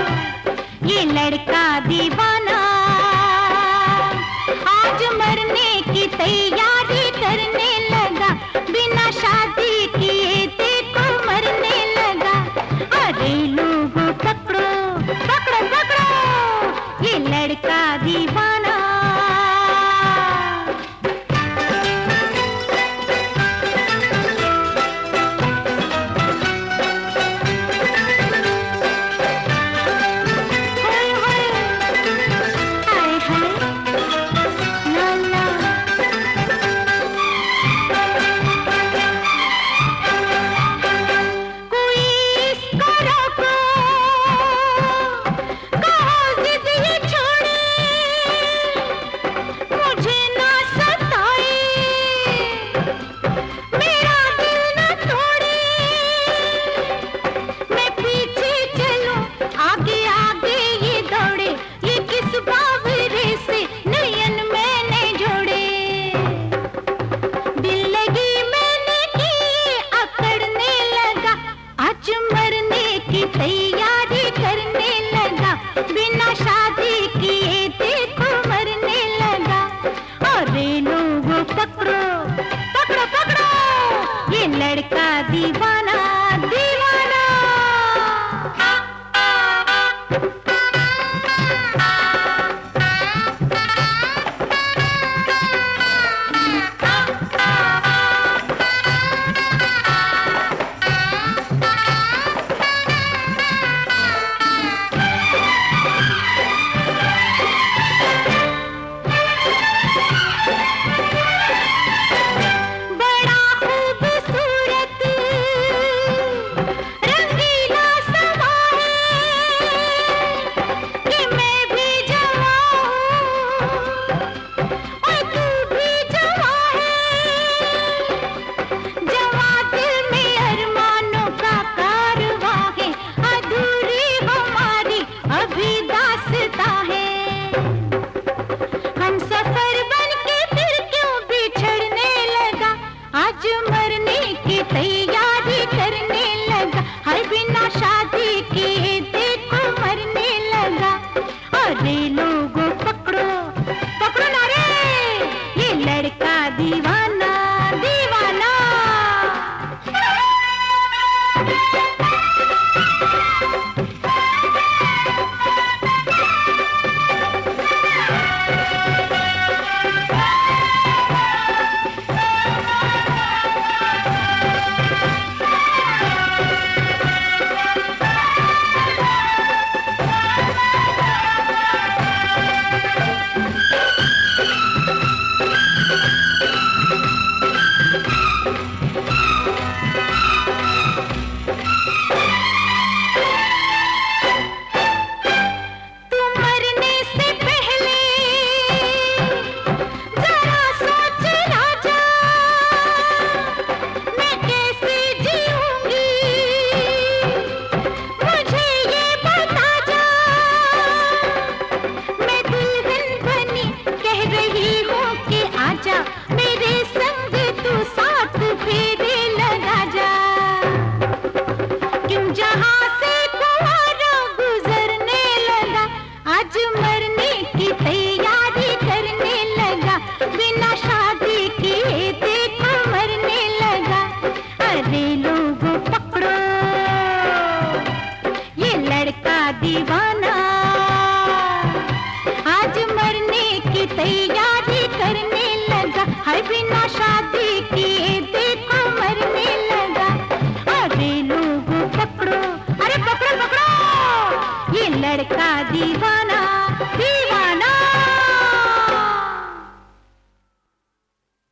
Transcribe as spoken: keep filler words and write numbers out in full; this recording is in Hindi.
ये लड़का दीवाना आज मरने की तैयारी करने लगा, बिना शादी किए देखो मरने लगा। अरे लोगों पकड़ो पकड़ो पकड़ो ये लड़का दीवाना। तैयारी करने लगा, बिना शादी किए देखो मरने लगा। अरे लोगों पकड़ो पकड़ो पकड़ो ये लड़का दीवाना दीवाना। तैयारी करने लगा, हर बिना शादी किए देखो मरने लगा। अरे लोगों पकड़ो पकड़ो ना रे ये लड़का दीवाना दीवाना। मेरे संग तू साथ फेरे लगा जा, क्यों जहां से कुंवारा गुजरने लगा, आज मरने की तैयारी करने लगा, बिना शादी किए देखो मरने लगा। अरे लोगों पकड़ो ये लड़का दीवाना आज मरने की तैयारी